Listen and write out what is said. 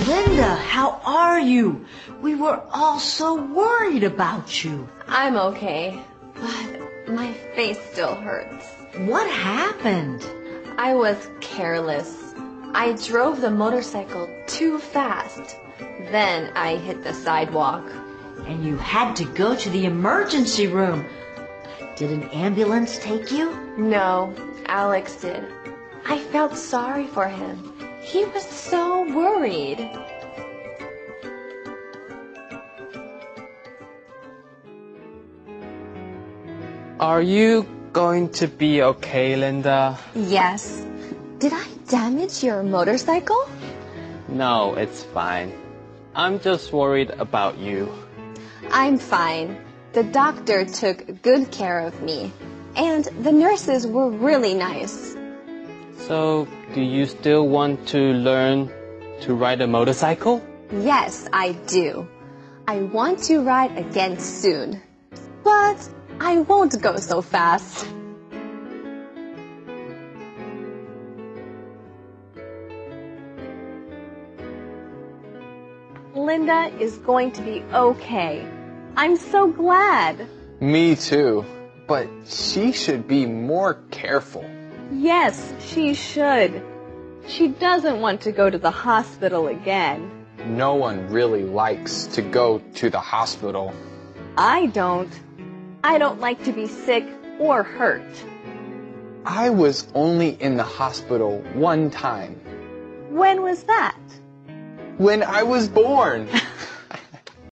Linda, how are you? We were all so worried about you. I'm okay, but my face still hurts. What happened? I was careless. I drove the motorcycle too fast. Then I hit the sidewalk. And you had to go to the emergency room. Did an ambulance take you? No, Alex did. I felt sorry for him. He was so worried. Are you going to be okay, Linda? Yes. Did I damage your motorcycle? No, it's fine. I'm just worried about you. I'm fine. The doctor took good care of me, and the nurses were really nice. So, do you still want to learn to ride a motorcycle? Yes, I do. I want to ride again soon. But I won't go so fast. Linda is going to be okay. I'm so glad. Me too. But she should be more careful. Yes, she should. She doesn't want to go to the hospital again. No one really likes to go to the hospital. I don't. I don't like to be sick or hurt. I was only in the hospital one time. When was that? When I was born.